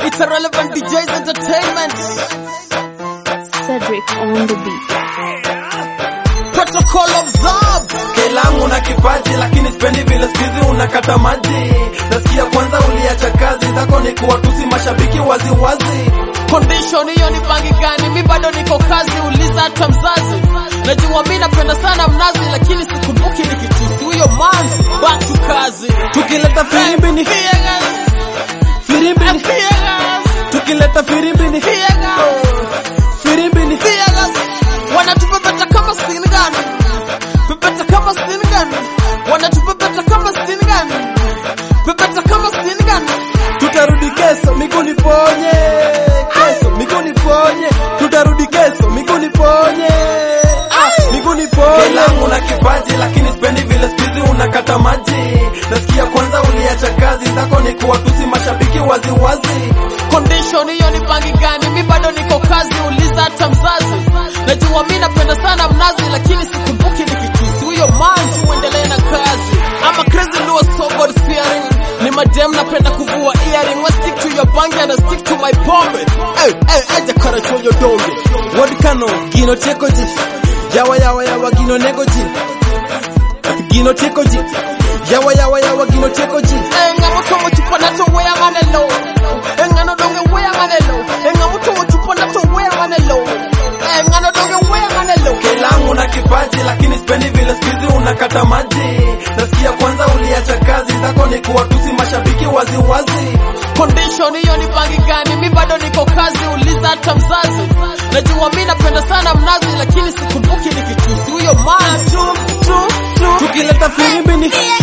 It's a relevant DJ's entertainment. Cedric on the beat. Protocol observed. Kelangu na kipaji lakini spendi vile skizi unakata maji. Nasikia kwanza uliacha kazi zako ni kuwatusi mashabiki wazi wazi. Condition hiyo ni bangi gani? Mi bado niko kazi, uliza hata mzazi. Najua mi napenda sana mnazi lakini sikumbuki nikitusi huyo manzi. Back to kazi. Tukileta firimbi ni firimbi ni tukileta firimbi ni firimbi ni wanatupepeta kama sting gun. Pepeta kama sting gun. Wanatupepeta kama sting gun. Pepeta kama sting gun. Tutarudi kesho miguu niponye. Kesho miguu niponye. Tutarudi kesho miguu niponye. Miguu niponye. Kelangu na kipaji lakini spendi vile skizi unakata maji. Nasikia kwanza uliacha kazi zako ni kuwatusi mashabiki wazi wazi. Condition hiyo ni bangi gani? Mi bado niko kazi, uliza hata mzazi. Najua mi napenda sana mnazi lakini sikumbuki nikitusi huyo manzi. Uendelee na kazi. I'm a crazy Lua so God fearing. Ni madem napenda kuvua earring. Wa stick to your bangi and I stick to my pombe. Aja kara chonyo donge. Wadikano gino tekoji. Yawa gino negoji. Gino tekoji. Yawa gino tekoji. Ngamo tomo chupa na to wea manelo. Ngano donge wea manelo. Ngamo tomo chupa na to wea manelo. Ngano donge wea manelo. Kelangu na kipaji lakini spendi vile skizi unakata maji. Nasikia kwanza uliacha kazi zako ni kuwatusi mashabiki wazi wazi. Condition hiyo ni bangi gani? Mi bado niko kazi, uliza hata mzazi. Najua mi napenda sana mnazi lakini sikumbuki nikitusi huyo manzi. Tukileta firimbi ni